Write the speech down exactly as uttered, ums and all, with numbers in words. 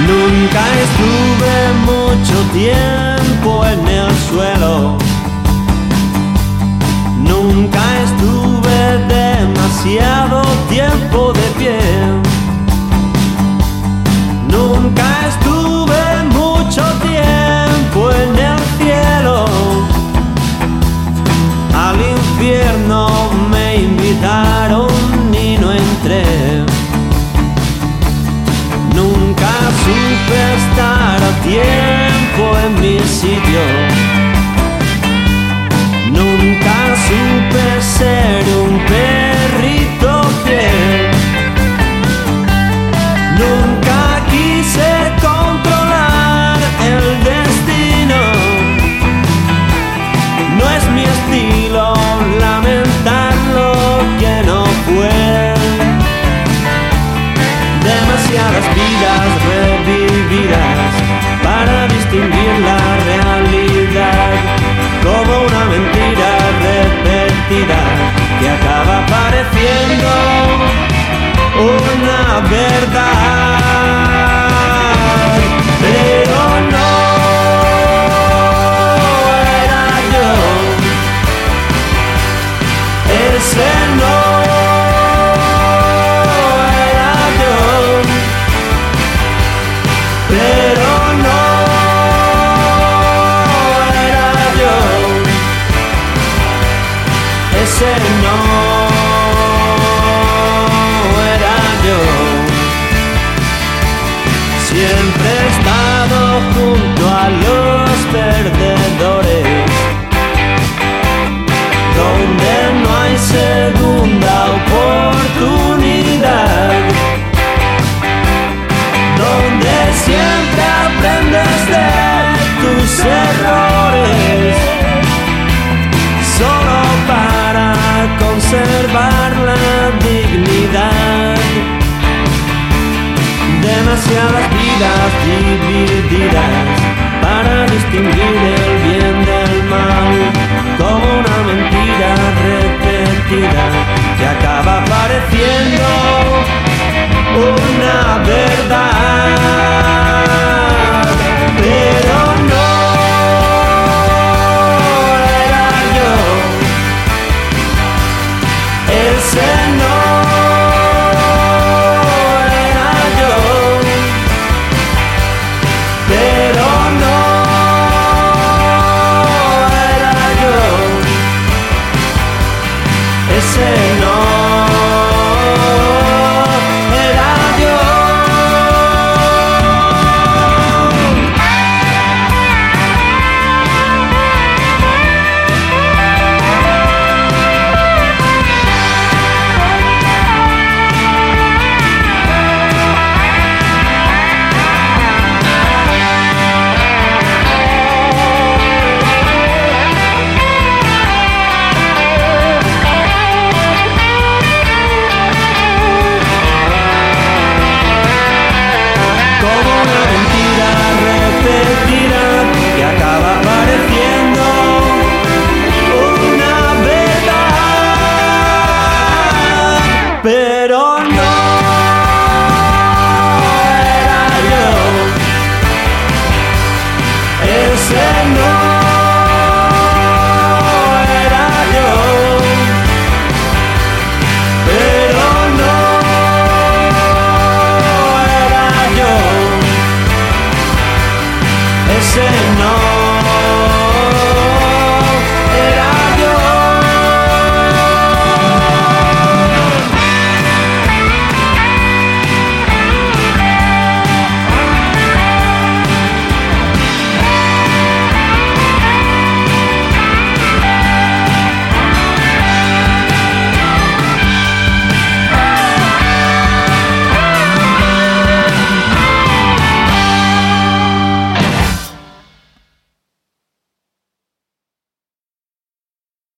Nunca estuve mucho tiempo en el suelo. Nunca estuve demasiado tiempo de pie. Nunca estuve mucho tiempo en el cielo. Al infierno me invitaron y no entré. Nunca supe estar a tiempo en mi sitio. Nunca supe ser un perrito fiel. Nunca quise controlar el destino. No es mi estilo lamentar lo que no fue. Demasiadas vidas revividas para distinguir la realidad, como una mentira repetida que acaba pareciendo una verdad. Pero no era yo, ese no era yo, pero no era yo, ese no era yo. Siempre he estado junto a los perdedores, donde no hay segunda oportunidad, donde siempre aprendes de tus errores, solo para conservar la dignidad. Demasiadas vidas divididas para distinguir el bien del mal, como una mentira repetida que acaba pareciendo una verdad.